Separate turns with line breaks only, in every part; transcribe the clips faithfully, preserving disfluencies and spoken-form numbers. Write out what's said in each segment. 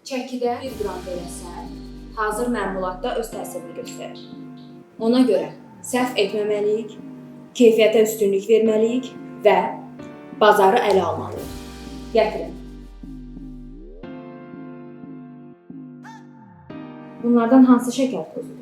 çəkidə bir qram verəsən, hazır məmulatda öz təsirini göstərir. Ona görə səhv etməməliyik, keyfiyyətə üstünlük verməliyik və bazarı ələ almalıyıq. Gətirin. Bunlardan hansı şəkər tozudur?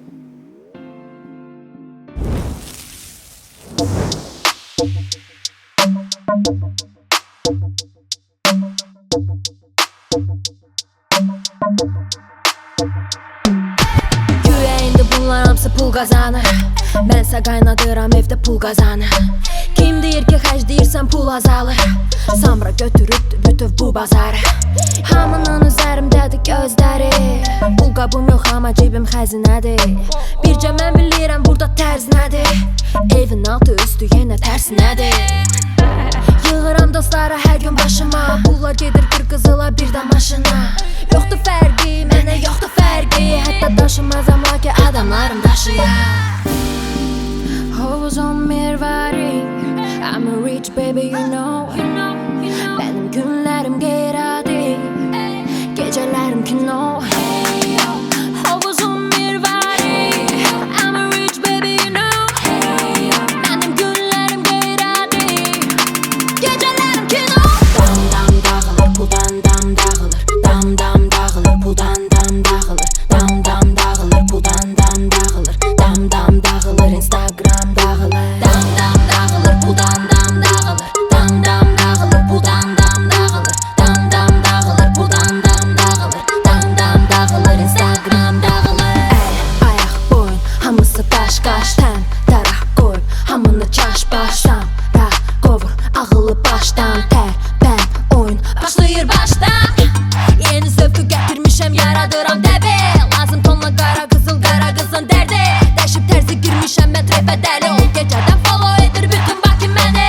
Güya indi bunlar hamısı pul qazanır. Mənsə qaynadıram evdə pul qazanır. Kim deyir ki xərc deyirsən pul azalır. Samra götürübdü bütöv bu bazarı. Hamının üzərimdədir gözləri. Pul qabım yox amma cibim xəzinədir. Bircə mən bilirəm burada tərz nədir. Evin altı üstü yenə tərsinədir. Yığıram dostlara hər gün başıma. Pullar gedir bir qızıla bir də maşına. Yoxdur fərqi, mənə yoxdur fərqi. Hətta daşımazam ki adamlarım daşıyar. Hovuz on mirvari, I'm a rich baby you know. Benim günlərim qeyri-adi, gecələrim kino. Hovuz on mirvari, I'm a rich baby you know. Benim günlərim qeyri-adi, gecələrim kino. Dam dam dağılır, puldan dam dağılır. Dam dam dağılır, puldan dam dağılır. Dam dam dağılır, puldan dam dağılır. Dam dam dağılır, Instagram dağılır. Dam dam dağılır, puldan dam dağılır. Dam dam dağılır, puldan dam dağılır. Dam dam dağılır, puldan dam dağılır. Dam dam dağılır, Instagram dağılır. Əl, ayaq, boyun, hamısı daş qaş. Tən, tərəf qoyub, hamını çaş başdan. Ra, qovur, ağılı başdan. Tər, bən, oyun, başlayır başdan. Yeni zövqü gətirmişəm, yaradıram dəbi. Lazım tonla qara qızıl, qara qızın dərdi. Dəşib tərzi girmişəm, mən trepə dəli. O gecədən follow edir bütün Bakı məni.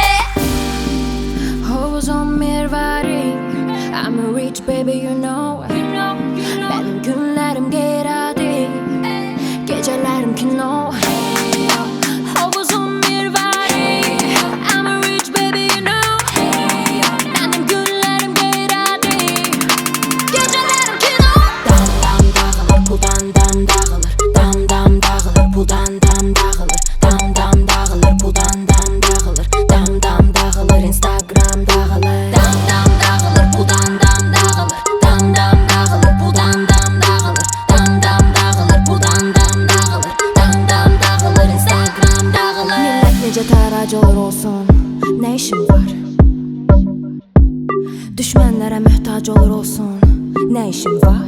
Hovuz on mirvari, I'm a rich baby you know. Benim günlərim qeyri-adi, gecələrim kino. Hovuz on mirvari, I'm a rich baby you know. Benim günlərim qeyri-adi, gecələrim kino. Dam dam dağılır, puldan dam dağılır. Dam dam dağılır, puldan dam dağılır. Dam dam dağılır, puldan dam dağılır. Dam dam dağılır, Instagram dağılır. Dam dam dağılır, puldan dam dağılır. Dam dam dağılır, puldan dam dağılır. Dam dam dağılır, puldan dam dağılır. Dam dam dağılır, Instagram dağılır. Millət necə tarac olur olsun, nə işim var? Düşmənlərə möhtac olur olsun, nə işim var?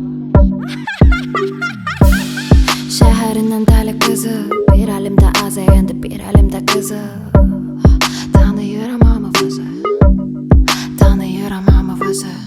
Şəhərindən dəli qızı, bir əlimdə azəyəndi, bir əlimdə qızı. Tanıyıram hamı vızı, tanıyıram hamı vızı.